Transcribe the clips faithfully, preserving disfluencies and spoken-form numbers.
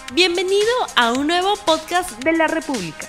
Bienvenido a un nuevo podcast de la República.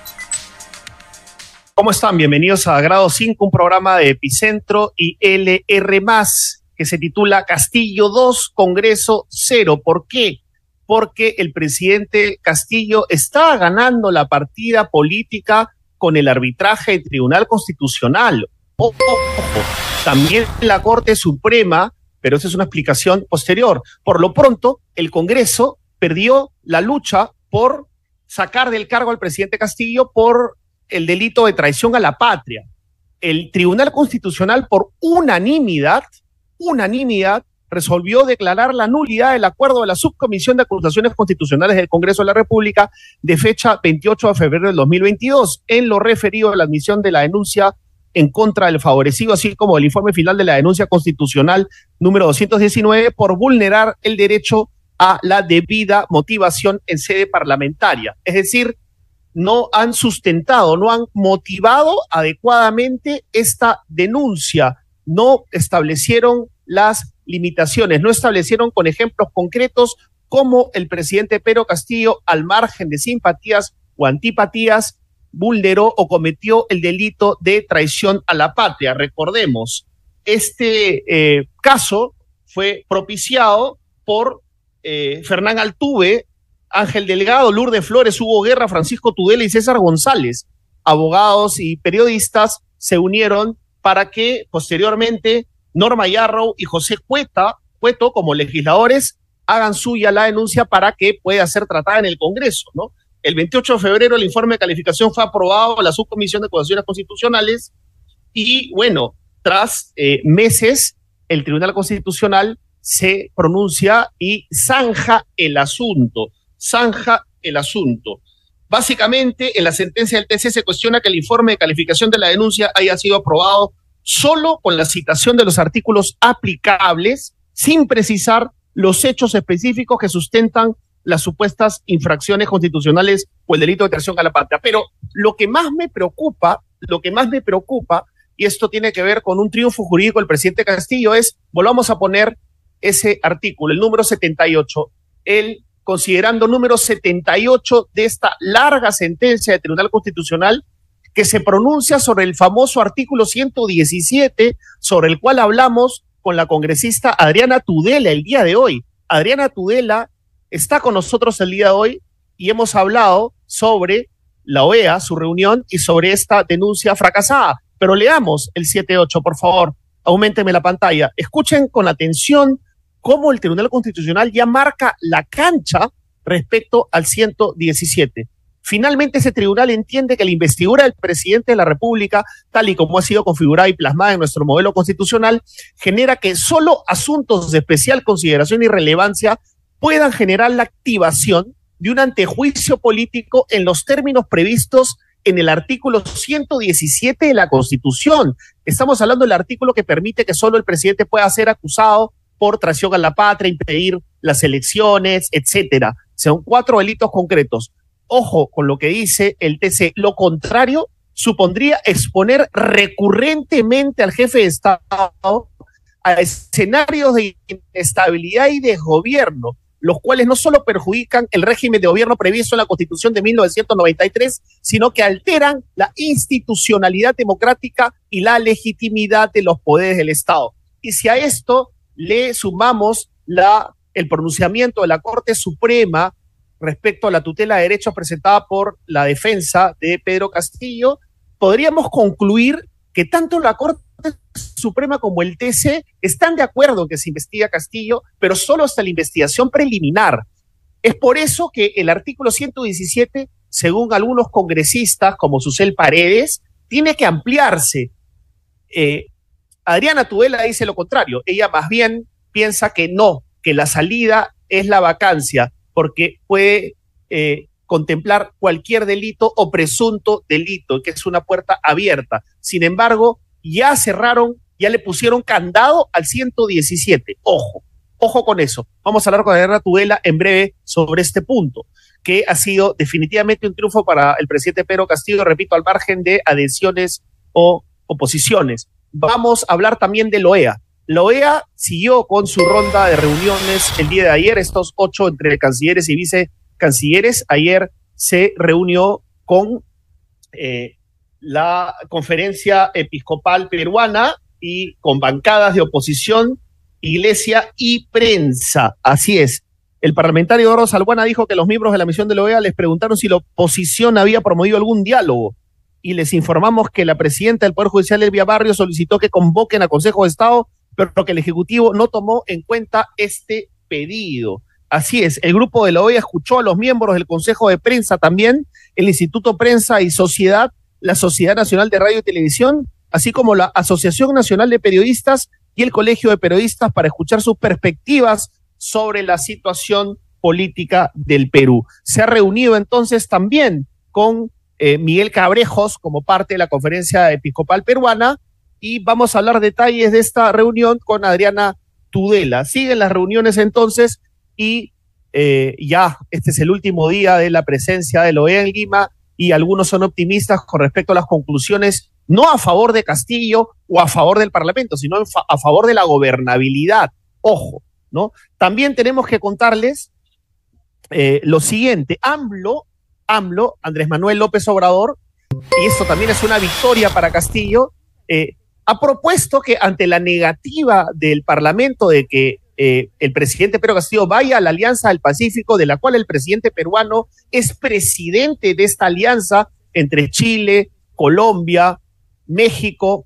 ¿Cómo están? Bienvenidos a Grado cinco, un programa de Epicentro y L R más, que se titula Castillo dos, Congreso cero. ¿Por qué? Porque el presidente Castillo está ganando la partida política con el arbitraje del Tribunal Constitucional. Ojo, ojo. También la Corte Suprema, pero esa es una explicación posterior. Por lo pronto, el Congreso perdió la lucha por sacar del cargo al presidente Castillo por el delito de traición a la patria. El Tribunal Constitucional, por unanimidad, unanimidad, resolvió declarar la nulidad del acuerdo de la Subcomisión de Acusaciones Constitucionales del Congreso de la República de fecha veintiocho de febrero del dos mil veintidós, en lo referido a la admisión de la denuncia en contra del favorecido, así como el informe final de la denuncia constitucional número doscientos diecinueve por vulnerar el derecho a la debida motivación en sede parlamentaria. Es decir, no han sustentado, no han motivado adecuadamente esta denuncia, no establecieron las limitaciones, no establecieron con ejemplos concretos cómo el presidente Pedro Castillo, al margen de simpatías o antipatías, vulneró o cometió el delito de traición a la patria. Recordemos, este eh, caso fue propiciado por eh, Fernán Altuve, Ángel Delgado, Lourdes Flores, Hugo Guerra, Francisco Tudela y César González. Abogados y periodistas se unieron para que posteriormente Norma Yarrow y José Cueta, Cueto, como legisladores, hagan suya la denuncia para que pueda ser tratada en el Congreso, ¿no? El veintiocho de febrero el informe de calificación fue aprobado por la Subcomisión de Acusaciones Constitucionales y, bueno, tras eh, meses, el Tribunal Constitucional se pronuncia y zanja el asunto, zanja el asunto. Básicamente, en la sentencia del T C se cuestiona que el informe de calificación de la denuncia haya sido aprobado solo con la citación de los artículos aplicables, sin precisar los hechos específicos que sustentan las supuestas infracciones constitucionales o el delito de traición a la patria. Pero lo que más me preocupa, lo que más me preocupa, y esto tiene que ver con un triunfo jurídico del presidente Castillo, es, volvamos a poner ese artículo, el número setenta y ocho, el considerando número setenta y ocho de esta larga sentencia del Tribunal Constitucional que se pronuncia sobre el famoso artículo ciento diecisiete, sobre el cual hablamos con la congresista Adriana Tudela el día de hoy. Adriana Tudela está con nosotros el día de hoy y hemos hablado sobre la O E A, su reunión, y sobre esta denuncia fracasada. Pero leamos el setenta y ocho, por favor, auménteme la pantalla. Escuchen con atención cómo el Tribunal Constitucional ya marca la cancha respecto al ciento diecisiete. Finalmente, ese tribunal entiende que la investidura del presidente de la República, tal y como ha sido configurada y plasmada en nuestro modelo constitucional, genera que solo asuntos de especial consideración y relevancia puedan generar la activación de un antejuicio político en los términos previstos en el artículo ciento diecisiete de la Constitución. Estamos hablando del artículo que permite que solo el presidente pueda ser acusado por traición a la patria, impedir las elecciones, etcétera. Son cuatro delitos concretos. Ojo con lo que dice el T C. Lo contrario supondría exponer recurrentemente al jefe de Estado a escenarios de inestabilidad y desgobierno, los cuales no solo perjudican el régimen de gobierno previsto en la Constitución de mil novecientos noventa y tres, sino que alteran la institucionalidad democrática y la legitimidad de los poderes del Estado. Y si a esto le sumamos la, el pronunciamiento de la Corte Suprema respecto a la tutela de derechos presentada por la defensa de Pedro Castillo, podríamos concluir que tanto la Corte Suprema como el T C están de acuerdo en que se investiga a Castillo, pero solo hasta la investigación preliminar. Es por eso que el artículo ciento diecisiete, según algunos congresistas como Susel Paredes, tiene que ampliarse. Eh, Adriana Tudela dice lo contrario. Ella más bien piensa que no, que la salida es la vacancia, porque puede eh, contemplar cualquier delito o presunto delito, que es una puerta abierta. Sin embargo, ya cerraron, ya le pusieron candado al ciento diecisiete. Ojo, ojo con eso. Vamos a hablar con Adriana Tudela en breve sobre este punto, que ha sido definitivamente un triunfo para el presidente Pedro Castillo, repito, al margen de adhesiones o oposiciones. Vamos a hablar también de la O E A. La O E A siguió con su ronda de reuniones el día de ayer, estos ocho entre cancilleres y vice cancilleres ayer se reunió con eh, la Conferencia Episcopal Peruana y con bancadas de oposición, iglesia y prensa. Así es. El parlamentario Eduardo Salbuana dijo que los miembros de la misión de la O E A les preguntaron si la oposición había promovido algún diálogo, y les informamos que la presidenta del Poder Judicial, Elvia Barrios, solicitó que convoquen a Consejo de Estado, pero que el Ejecutivo no tomó en cuenta este pedido. Así es, el grupo de la O E A escuchó a los miembros del Consejo de Prensa también, el Instituto Prensa y Sociedad, la Sociedad Nacional de Radio y Televisión, así como la Asociación Nacional de Periodistas y el Colegio de Periodistas, para escuchar sus perspectivas sobre la situación política del Perú. Se ha reunido entonces también con eh, Miguel Cabrejos como parte de la Conferencia Episcopal Peruana, y vamos a hablar detalles de esta reunión con Adriana Tudela. Siguen las reuniones entonces y eh, ya este es el último día de la presencia de la O E A en Lima, y algunos son optimistas con respecto a las conclusiones, no a favor de Castillo o a favor del Parlamento, sino a favor de la gobernabilidad. Ojo, ¿no? También tenemos que contarles eh, lo siguiente. AMLO, AMLO, Andrés Manuel López Obrador, y esto también es una victoria para Castillo, eh, ha propuesto que ante la negativa del Parlamento de que eh, el presidente Pedro Castillo vaya a la Alianza del Pacífico, de la cual el presidente peruano es presidente de esta alianza entre Chile, Colombia, México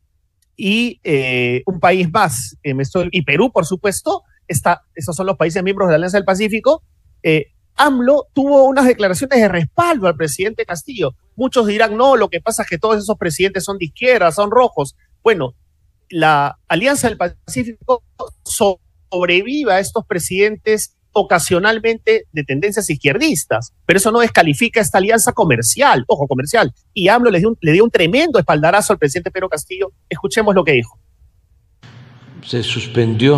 y eh, un país más, eh, y Perú, por supuesto. Está, esos son los países miembros de la Alianza del Pacífico. eh, AMLO tuvo unas declaraciones de respaldo al presidente Castillo. Muchos dirán, no, lo que pasa es que todos esos presidentes son de izquierda, son rojos. Bueno, la Alianza del Pacífico sobrevive a estos presidentes ocasionalmente de tendencias izquierdistas, pero eso no descalifica esta alianza comercial, ojo, comercial. Y AMLO le dio un, le dio un tremendo espaldarazo al presidente Pedro Castillo. Escuchemos lo que dijo. Se suspendió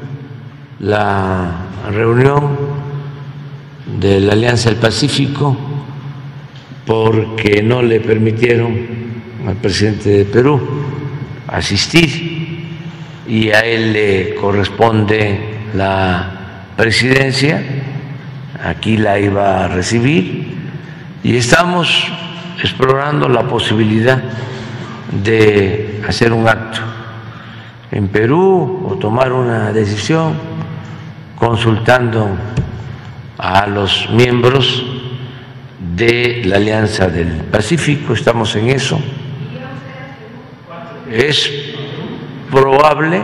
la reunión de la Alianza del Pacífico porque no le permitieron al presidente de Perú asistir, y a él le corresponde la presidencia, aquí la iba a recibir, y estamos explorando la posibilidad de hacer un acto en Perú o tomar una decisión consultando a los miembros de la Alianza del Pacífico. Estamos en eso. Es probable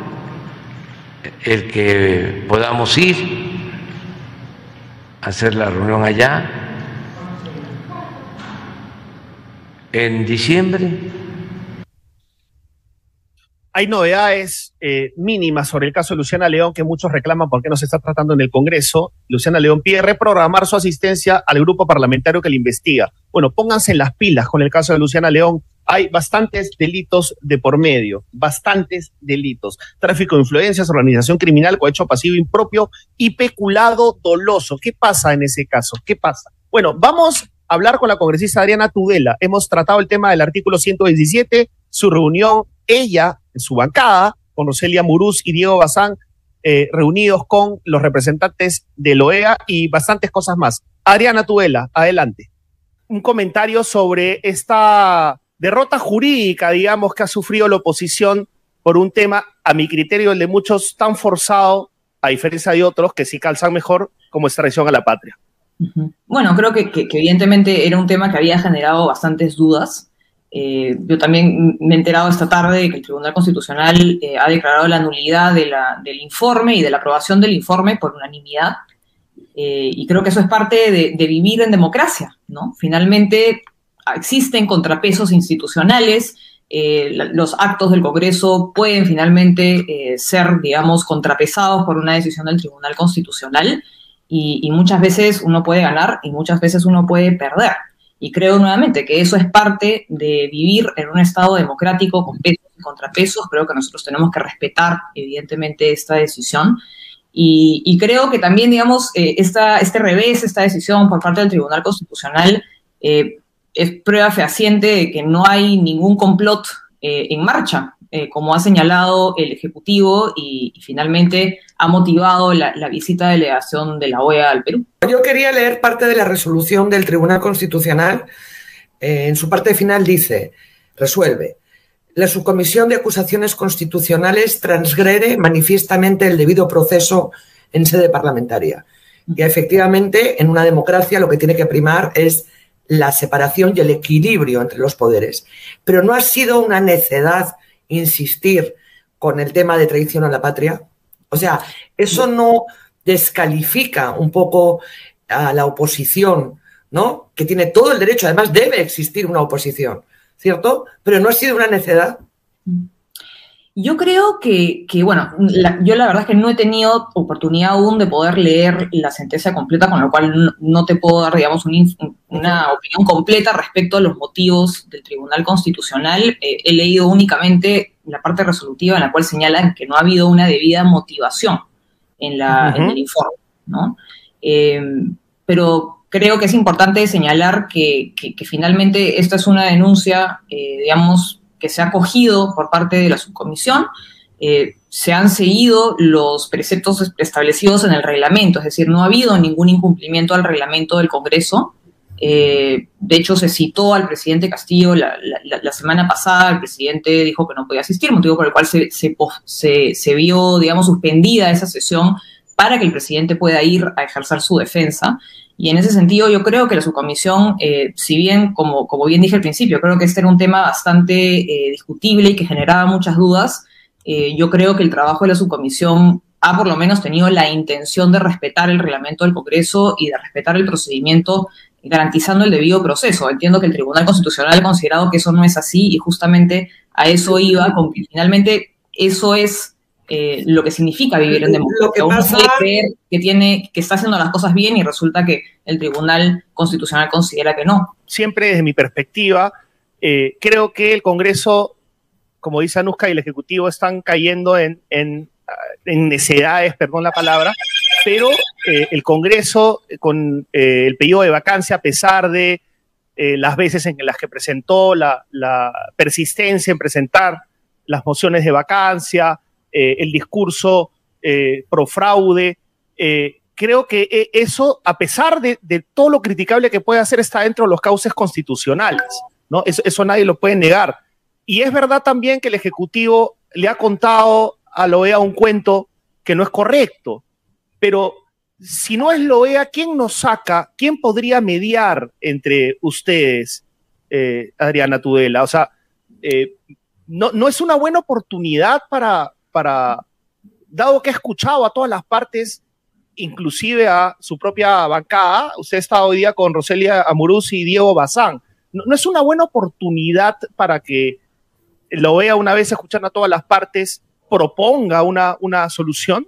el que podamos ir a hacer la reunión allá en diciembre. Hay novedades eh, mínimas sobre el caso de Luciana León, que muchos reclaman porque no se está tratando en el Congreso. Luciana León pide reprogramar su asistencia al grupo parlamentario que le investiga. Bueno, pónganse las pilas con el caso de Luciana León. Hay bastantes delitos de por medio, bastantes delitos. Tráfico de influencias, organización criminal, cohecho pasivo impropio y peculado doloso. ¿Qué pasa en ese caso? ¿Qué pasa? Bueno, vamos a hablar con la congresista Adriana Tudela. Hemos tratado el tema del artículo ciento veintisiete, su reunión, ella en su bancada, con Roselia Muruz y Diego Bazán, eh, reunidos con los representantes de la O E A y bastantes cosas más. Adriana Tudela, adelante. Un comentario sobre esta derrota jurídica, digamos, que ha sufrido la oposición por un tema, a mi criterio, el de muchos tan forzado, a diferencia de otros que sí calzan mejor, como es traición a la patria. Bueno, creo que, que, que evidentemente era un tema que había generado bastantes dudas. Eh, yo también me he enterado esta tarde de que el Tribunal Constitucional eh, ha declarado la nulidad de la, del informe y de la aprobación del informe por unanimidad. Eh, y creo que eso es parte de, de vivir en democracia, ¿no? Finalmente existen contrapesos institucionales, eh, los actos del Congreso pueden finalmente eh, ser, digamos, contrapesados por una decisión del Tribunal Constitucional, y, y muchas veces uno puede ganar y muchas veces uno puede perder. Y creo nuevamente que eso es parte de vivir en un Estado democrático con pesos y contrapesos. Creo que nosotros tenemos que respetar, evidentemente, esta decisión. Y, y creo que también, digamos, eh, esta, este revés, esta decisión por parte del Tribunal Constitucional eh, es prueba fehaciente de que no hay ningún complot eh, en marcha. eh, como ha señalado el Ejecutivo y, y finalmente ha motivado la, la visita de delegación de la O E A al Perú. Yo quería leer parte de la resolución del Tribunal Constitucional. Eh, en su parte final dice, resuelve, la Subcomisión de Acusaciones Constitucionales transgrede manifiestamente el debido proceso en sede parlamentaria. Y efectivamente, en una democracia lo que tiene que primar es la separación y el equilibrio entre los poderes. Pero no ha sido una necedad insistir con el tema de traición a la patria. O sea, eso no descalifica un poco a la oposición, ¿no? Que tiene todo el derecho, además debe existir una oposición, ¿cierto? Pero no ha sido una necedad. Yo creo que, que bueno, la, yo la verdad es que no he tenido oportunidad aún de poder leer la sentencia completa, con lo cual no, no te puedo dar, digamos, un, una opinión completa respecto a los motivos del Tribunal Constitucional. Eh, he leído únicamente la parte resolutiva en la cual señalan que no ha habido una debida motivación en, la, uh-huh. en el informe, ¿no? Eh, pero creo que es importante señalar que, que, que finalmente esta es una denuncia, eh, digamos, que se ha acogido por parte de la subcomisión. Eh, se han seguido los preceptos establecidos en el reglamento, es decir, no ha habido ningún incumplimiento al reglamento del Congreso. Eh, de hecho, se citó al presidente Castillo la, la, la semana pasada, el presidente dijo que no podía asistir, motivo por el cual se, se, se, se vio, digamos, suspendida esa sesión para que el presidente pueda ir a ejercer su defensa. Y en ese sentido yo creo que la subcomisión, eh, si bien, como, como bien dije al principio, creo que este era un tema bastante eh, discutible y que generaba muchas dudas, eh, yo creo que el trabajo de la subcomisión ha por lo menos tenido la intención de respetar el reglamento del Congreso y de respetar el procedimiento garantizando el debido proceso. Entiendo que el Tribunal Constitucional ha considerado que eso no es así y justamente a eso iba, con que finalmente eso es Eh, lo que significa vivir en democracia. Uno puede creer que, tiene, que está haciendo las cosas bien y resulta que el Tribunal Constitucional considera que no. Siempre desde mi perspectiva, eh, creo que el Congreso, como dice Anuska, y el Ejecutivo están cayendo en, en, en necedades, perdón la palabra, pero eh, el Congreso, con eh, el periodo de vacancia, a pesar de eh, las veces en las que presentó la, la persistencia en presentar las mociones de vacancia, Eh, el discurso eh, pro fraude, eh, creo que eh, eso, a pesar de, de todo lo criticable que puede hacer, está dentro de los cauces constitucionales, ¿no? Eso, eso nadie lo puede negar. Y es verdad también que el Ejecutivo le ha contado a la O E A un cuento que no es correcto, pero si no es la O E A, ¿quién nos saca? ¿Quién podría mediar entre ustedes, eh, Adriana Tudela? O sea, eh, no, no es una buena oportunidad para... para, dado que ha escuchado a todas las partes, inclusive a su propia bancada, usted está hoy día con Roselia Amuruz y Diego Bazán, ¿no, no es una buena oportunidad para que la O E A, una vez escuchando a todas las partes, proponga una, una solución?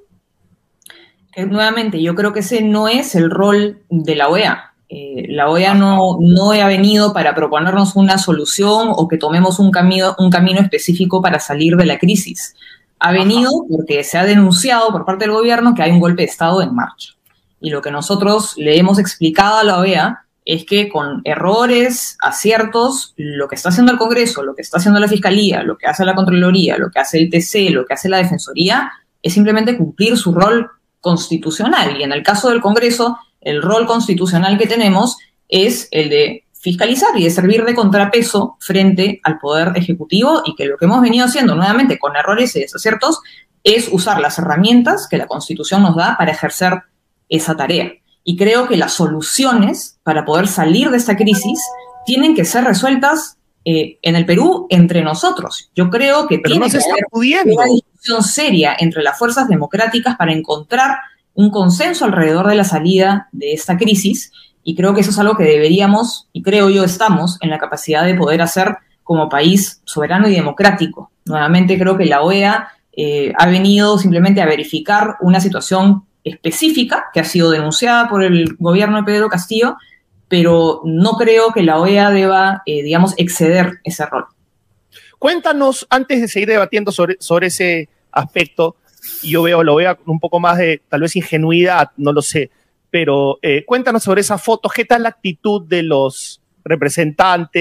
Eh, nuevamente, yo creo que ese no es el rol de la O E A. Eh, la O E A no, no ha venido para proponernos una solución o que tomemos un camino, un camino específico para salir de la crisis. Ha venido porque se ha denunciado por parte del gobierno que hay un golpe de Estado en marcha. Y lo que nosotros le hemos explicado a la O E A es que con errores, aciertos, lo que está haciendo el Congreso, lo que está haciendo la Fiscalía, lo que hace la Contraloría, lo que hace el T C, lo que hace la Defensoría, es simplemente cumplir su rol constitucional. Y en el caso del Congreso, el rol constitucional que tenemos es el de fiscalizar y de servir de contrapeso frente al Poder Ejecutivo, y que lo que hemos venido haciendo nuevamente con errores y desaciertos es usar las herramientas que la Constitución nos da para ejercer esa tarea. Y creo que las soluciones para poder salir de esta crisis tienen que ser resueltas eh, en el Perú entre nosotros. Yo creo que Pero tiene no se que está haber pudiendo. una discusión seria entre las fuerzas democráticas para encontrar un consenso alrededor de la salida de esta crisis. Y creo que eso es algo que deberíamos, y creo yo estamos, en la capacidad de poder hacer como país soberano y democrático. Nuevamente creo que la O E A eh, ha venido simplemente a verificar una situación específica que ha sido denunciada por el gobierno de Pedro Castillo, pero no creo que la O E A deba, eh, digamos, exceder ese rol. Cuéntanos, antes de seguir debatiendo sobre, sobre ese aspecto, y yo veo la O E A con un poco más de, tal vez, ingenuidad, no lo sé, pero eh, cuéntanos sobre esas fotos, ¿qué tal la actitud de los representantes?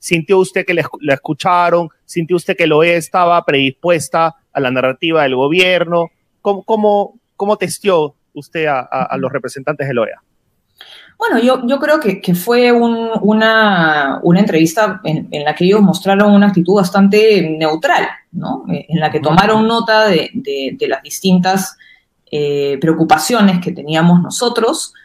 ¿Sintió usted que la, la escucharon? ¿Sintió usted que la O E A estaba predispuesta a la narrativa del gobierno? ¿Cómo, cómo, cómo testió usted a, a, a los representantes de la O E A? Bueno, yo, yo creo que, que fue un, una, una entrevista en, en la que ellos mostraron una actitud bastante neutral, ¿no? En la que tomaron nota de, de, de las distintas eh, preocupaciones que teníamos nosotros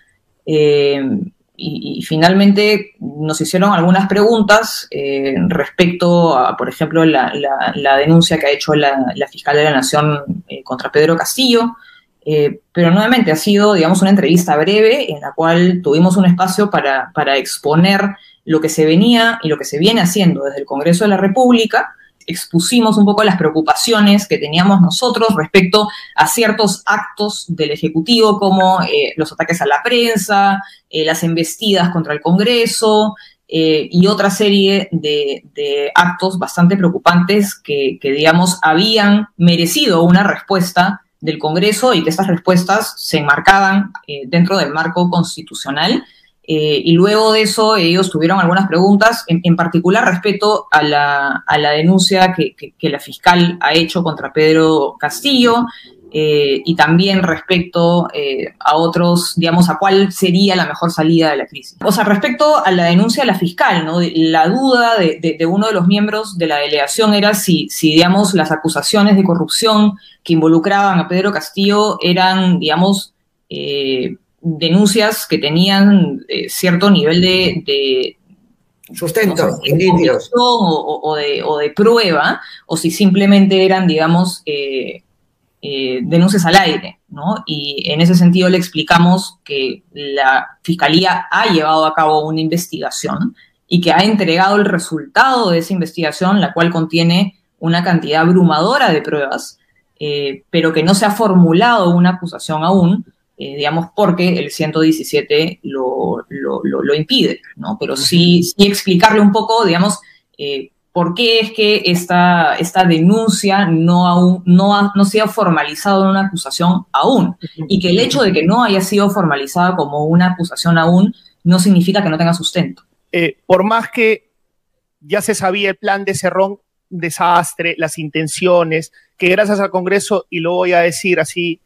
eh, y, y finalmente nos hicieron algunas preguntas eh, respecto a, por ejemplo, la, la, la denuncia que ha hecho la, la fiscal de la Nación eh, contra Pedro Castillo. Eh, pero nuevamente ha sido, digamos, una entrevista breve en la cual tuvimos un espacio para, para exponer lo que se venía y lo que se viene haciendo desde el Congreso de la República. Expusimos un poco las preocupaciones que teníamos nosotros respecto a ciertos actos del Ejecutivo, como eh, los ataques a la prensa, eh, las embestidas contra el Congreso eh, y otra serie de, de actos bastante preocupantes que, que, digamos, habían merecido una respuesta del Congreso y que estas respuestas se enmarcaban eh, dentro del marco constitucional. Eh, y luego de eso ellos tuvieron algunas preguntas, en, en particular respecto a la, a la denuncia que, que, que la fiscal ha hecho contra Pedro Castillo eh, y también respecto eh, a otros, digamos, a cuál sería la mejor salida de la crisis. O sea, respecto a la denuncia de la fiscal, ¿no? La duda de, de, de uno de los miembros de la delegación era si, si, digamos, las acusaciones de corrupción que involucraban a Pedro Castillo eran, digamos, eh, denuncias que tenían eh, cierto nivel de, de sustento, no sé, indicios. O, o, de, o de prueba, o si simplemente eran, digamos, eh, eh, denuncias al aire, ¿no? Y en ese sentido le explicamos que la Fiscalía ha llevado a cabo una investigación y que ha entregado el resultado de esa investigación, la cual contiene una cantidad abrumadora de pruebas, eh, pero que no se ha formulado una acusación aún, Eh, digamos, porque el ciento diecisiete lo, lo, lo, lo impide, ¿no? Pero sí, sí explicarle un poco, digamos, eh, por qué es que esta, esta denuncia no, aún, no, ha, no se ha formalizado en una acusación aún, y que el hecho de que no haya sido formalizada como una acusación aún no significa que no tenga sustento. Eh, por más que ya se sabía el plan de Cerrón, desastre, las intenciones, que gracias al Congreso, y lo voy a decir así,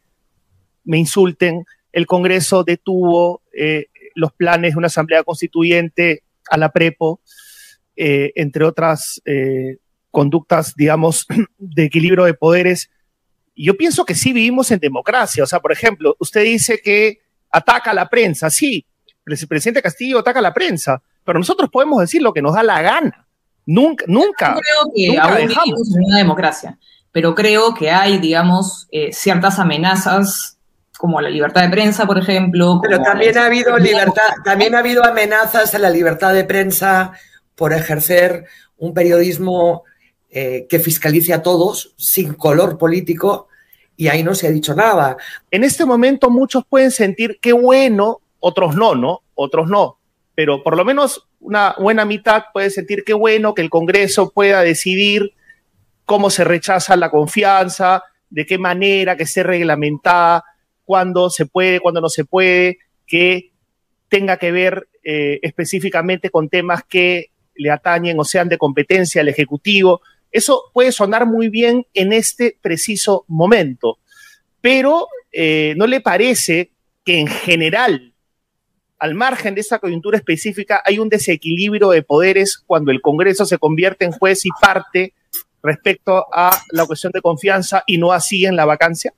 me insulten, el Congreso detuvo eh, los planes de una asamblea constituyente a la Prepo, eh, entre otras eh, conductas, digamos, de equilibrio de poderes. Yo pienso que sí vivimos en democracia. O sea, por ejemplo, usted dice que ataca a la prensa. Sí, el presidente Castillo ataca a la prensa, pero nosotros podemos decir lo que nos da la gana. Nunca, nunca. Yo creo que nunca aún dejamos. vivimos en una democracia, pero creo que hay, digamos, eh, ciertas amenazas como la libertad de prensa, por ejemplo. Pero también ha habido libertad, también ha habido amenazas a la libertad de prensa por ejercer un periodismo eh, que fiscalice a todos, sin color político, y ahí no se ha dicho nada. En este momento muchos pueden sentir qué bueno, otros no, ¿no? Otros no. Pero por lo menos una buena mitad puede sentir qué bueno que el Congreso pueda decidir cómo se rechaza la confianza, de qué manera, que esté reglamentada, cuándo se puede, cuándo no se puede, que tenga que ver eh, específicamente con temas que le atañen o sean de competencia al Ejecutivo. Eso puede sonar muy bien en este preciso momento, pero eh, ¿no le parece que en general, al margen de esa coyuntura específica, hay un desequilibrio de poderes cuando el Congreso se convierte en juez y parte respecto a la cuestión de confianza y no así en la vacancia?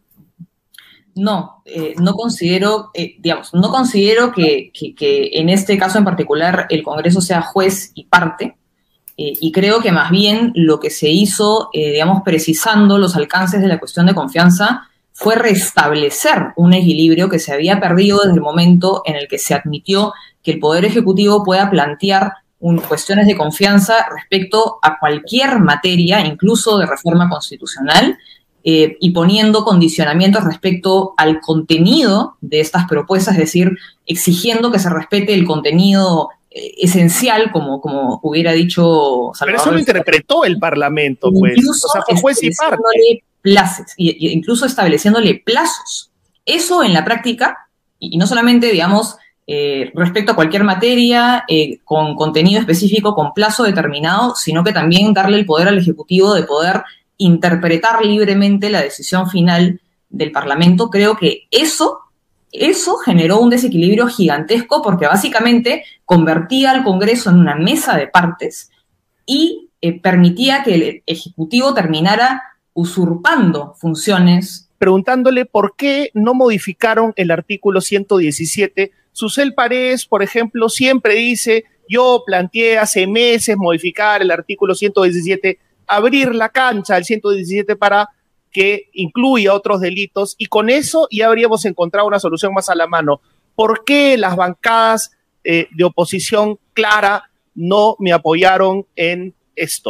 No, eh, no considero, eh, digamos, no considero que, que, que en este caso en particular el Congreso sea juez y parte, eh, y creo que más bien lo que se hizo, eh, digamos, precisando los alcances de la cuestión de confianza fue restablecer un equilibrio que se había perdido desde el momento en el que se admitió que el Poder Ejecutivo pueda plantear un, cuestiones de confianza respecto a cualquier materia, incluso de reforma constitucional, Eh, y poniendo condicionamientos respecto al contenido de estas propuestas, es decir, exigiendo que se respete el contenido eh, esencial, como, como hubiera dicho Salvador. Pero eso lo interpretó el Parlamento, pues. Incluso o sea, fue juez y parte. Plazos, y, y incluso estableciéndole plazos. Eso en la práctica, y, y no solamente, digamos, eh, respecto a cualquier materia, eh, con contenido específico, con plazo determinado, sino que también darle el poder al Ejecutivo de poder interpretar libremente la decisión final del Parlamento. Creo que eso, eso generó un desequilibrio gigantesco porque básicamente convertía al Congreso en una mesa de partes y eh, permitía que el Ejecutivo terminara usurpando funciones. Preguntándole por qué no modificaron el artículo ciento diecisiete. Susel Paredes, por ejemplo, siempre dice, yo planteé hace meses modificar el artículo ciento diecisiete, abrir la cancha al ciento diecisiete para que incluya otros delitos, y con eso ya habríamos encontrado una solución más a la mano. ¿Por qué las bancadas eh, de oposición clara no me apoyaron en esto?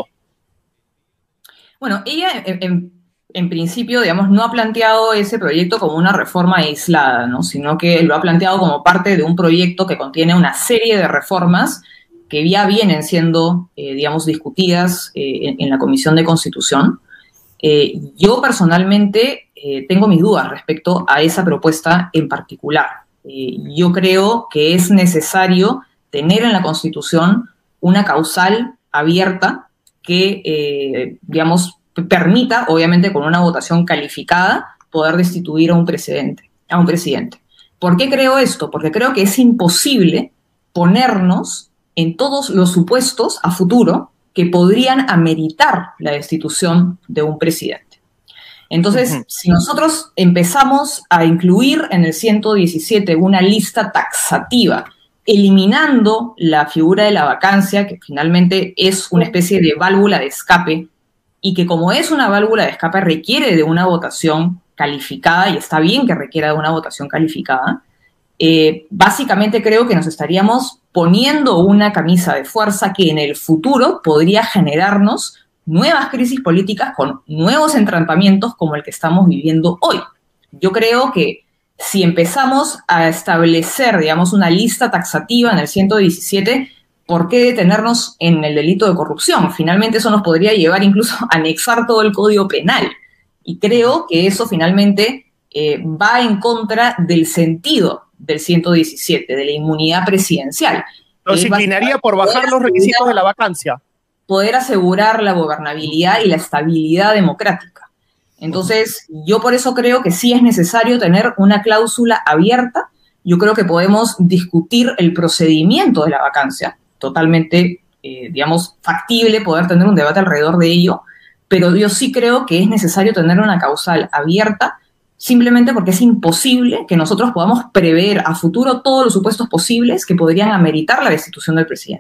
Bueno, ella en, en, en principio, digamos, no ha planteado ese proyecto como una reforma aislada, ¿no? Sino que lo ha planteado como parte de un proyecto que contiene una serie de reformas que ya vienen siendo, eh, digamos, discutidas eh, en, en la Comisión de Constitución. Eh, yo personalmente eh, tengo mis dudas respecto a esa propuesta en particular. Eh, yo creo que es necesario tener en la Constitución una causal abierta que, eh, digamos, permita, obviamente con una votación calificada, poder destituir a un presidente, a un presidente. ¿Por qué creo esto? Porque creo que es imposible ponernos en todos los supuestos a futuro que podrían ameritar la destitución de un presidente. Entonces, uh-huh. si nosotros empezamos a incluir en el ciento diecisiete una lista taxativa, eliminando la figura de la vacancia, que finalmente es una especie de válvula de escape, y que como es una válvula de escape requiere de una votación calificada, y está bien que requiera de una votación calificada, eh, básicamente creo que nos estaríamos poniendo una camisa de fuerza que en el futuro podría generarnos nuevas crisis políticas con nuevos entrampamientos como el que estamos viviendo hoy. Yo creo que si empezamos a establecer, digamos, una lista taxativa en el ciento diecisiete, ¿por qué detenernos en el delito de corrupción? Finalmente eso nos podría llevar incluso a anexar todo el Código Penal. Y creo que eso finalmente eh, va en contra del sentido del ciento diecisiete, de la inmunidad presidencial. Nos inclinaría por bajar los requisitos de la vacancia. Poder asegurar la gobernabilidad y la estabilidad democrática. Entonces, yo por eso creo que sí es necesario tener una cláusula abierta. Yo creo que podemos discutir el procedimiento de la vacancia, totalmente, eh, digamos, factible poder tener un debate alrededor de ello, pero yo sí creo que es necesario tener una causal abierta, simplemente porque es imposible que nosotros podamos prever a futuro todos los supuestos posibles que podrían ameritar la destitución del presidente.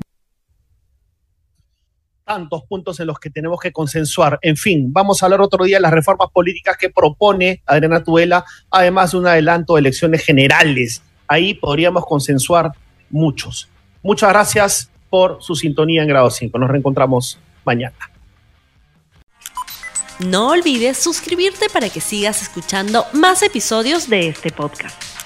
Tantos puntos en los que tenemos que consensuar. En fin, vamos a hablar otro día de las reformas políticas que propone Adriana Tuela, además de un adelanto de elecciones generales. Ahí podríamos consensuar muchos. Muchas gracias por su sintonía en Grado cinco. Nos reencontramos mañana. No olvides suscribirte para que sigas escuchando más episodios de este podcast.